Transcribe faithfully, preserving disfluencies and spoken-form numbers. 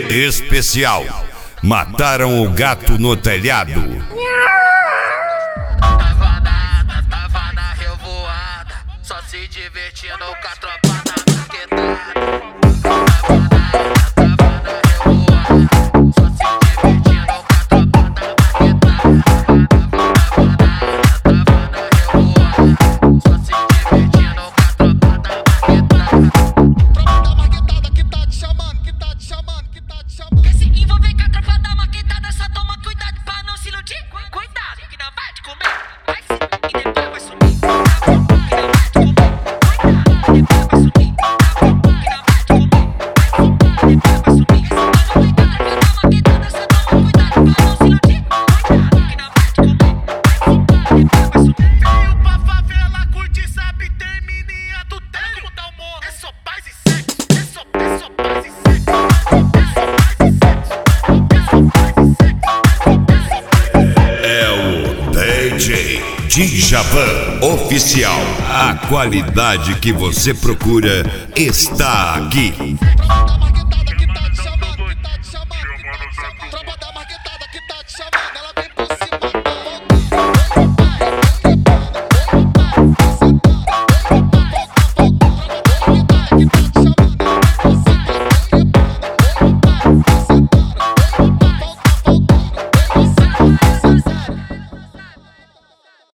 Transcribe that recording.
especial. Mataram o gato no telhado. Tava nada, tava na revoada, só se divertindo com a tropa da maquetada. Tava nada, tava na revoada, só se divertindo com a tropa da maquetada. Tava nada, tava na revoada, só se divertindo com a tropa da maquetada. Tropa da maquetada que tá te chamando, que tá te chamando, que tá te chamando. Quer se envolver com a tropa da maquetada, só toma cuidado pra não se iludir. Cuidado, que não vai te comer. Vai sim, e depois vai sumir. Que não vai te comer. Cuidado, e depois vai sumir. Que não vai te comer. Vai sim, e depois vai sumir. Quer se envolver com a tropa da maquetada, só toma cuidado pra não se iludir. Cuidado, que não vai te comer. Vai sim, e depois vai sumir. Veio pra favela, curte, sabe, tem menina do tempo. Como tá o morro? É só paz e sexo, é só, é só paz e sexo. É só paz e sexo, é só paz e sexo. É o D J Djavan Oficial. A qualidade que você procura está aqui.